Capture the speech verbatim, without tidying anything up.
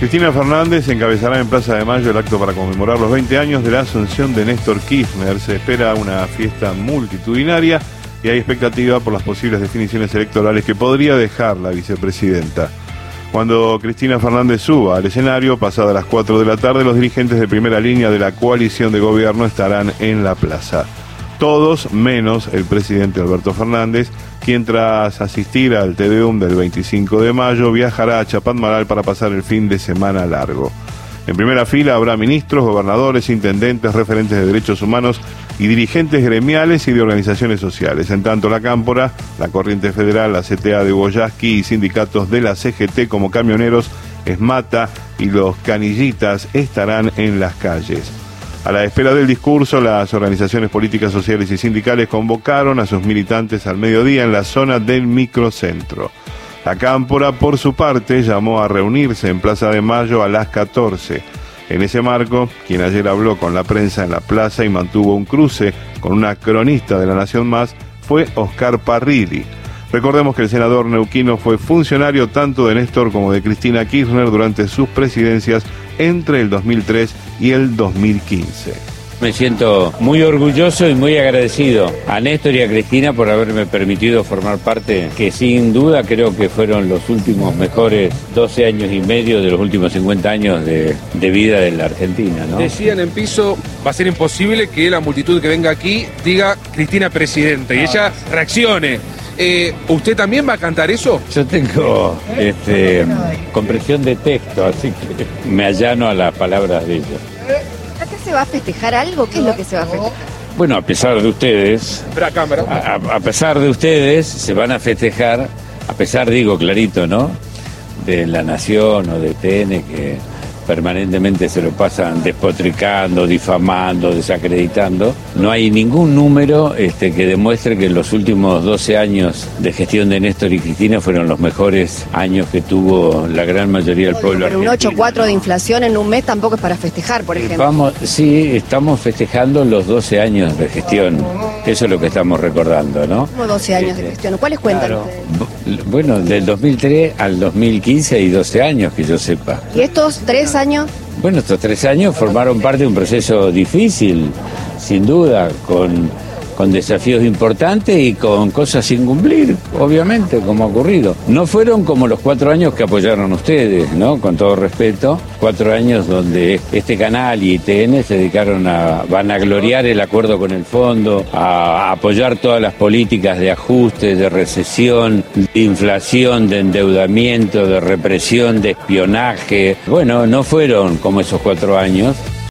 Cristina Fernández encabezará en Plaza de Mayo el acto para conmemorar los veinte años de la asunción de Néstor Kirchner. Se espera una fiesta multitudinaria y hay expectativa por las posibles definiciones electorales que podría dejar la vicepresidenta. Cuando Cristina Fernández suba al escenario, pasada las cuatro de la tarde, los dirigentes de primera línea de la coalición de gobierno estarán en la plaza. Todos menos el presidente Alberto Fernández, quien tras asistir al Te Deum del veinticinco de mayo viajará a Chapadmalal para pasar el fin de semana largo. En primera fila habrá ministros, gobernadores, intendentes, referentes de derechos humanos y dirigentes gremiales y de organizaciones sociales. En tanto, la Cámpora, la Corriente Federal, la C T A de Boyasqui y sindicatos de la C G T como camioneros, Esmata y los Canillitas estarán en las calles. A la espera del discurso, las organizaciones políticas, sociales y sindicales convocaron a sus militantes al mediodía en la zona del microcentro. La Cámpora, por su parte, llamó a reunirse en Plaza de Mayo a las catorce. En ese marco, quien ayer habló con la prensa en la plaza y mantuvo un cruce con una cronista de La Nación Más fue Oscar Parrilli. Recordemos que el senador neuquino fue funcionario tanto de Néstor como de Cristina Kirchner durante sus presidencias entre el dos mil tres y el dos mil quince. Me siento muy orgulloso y muy agradecido a Néstor y a Cristina por haberme permitido formar parte, que sin duda creo que fueron los últimos mejores doce años y medio de los últimos cincuenta años de, de vida de la Argentina, ¿no? Decían en piso, va a ser imposible que la multitud que venga aquí diga Cristina presidenta y ella reaccione. Eh, ¿Usted también va a cantar eso? Yo tengo este, comprensión de texto, así que me allano a las palabras de ellos. ¿Acá se va a festejar algo? ¿Qué es lo que se va a festejar? Bueno, a pesar de ustedes, Espera, cámara. a, a pesar de ustedes, se van a festejar, a pesar, digo clarito, ¿no?, de La Nación o de T N, que permanentemente se lo pasan despotricando, difamando, desacreditando. No hay ningún número este, que demuestre que los últimos doce años de gestión de Néstor y Cristina fueron los mejores años que tuvo la gran mayoría del pueblo Pero un argentino. ocho coma cuatro de inflación en un mes tampoco es para festejar, por ejemplo. Vamos, sí, estamos festejando los doce años de gestión. Eso es lo que estamos recordando, ¿no? Como doce años de gestión. ¿Cuáles cuentan Claro. ustedes? Bueno, del dos mil tres al dos mil quince hay doce años, que yo sepa. ¿Y estos tres años? Bueno, estos tres años formaron parte de un proceso difícil, sin duda, con, con desafíos importantes y con cosas sin cumplir, obviamente, como ha ocurrido. No fueron como los cuatro años que apoyaron ustedes, ¿no? Con todo respeto, cuatro años donde este canal y T N se dedicaron a vanagloriar el acuerdo con el fondo, a apoyar todas las políticas de ajuste, de recesión, de inflación, de endeudamiento, de represión, de espionaje. Bueno, no fueron como esos cuatro años.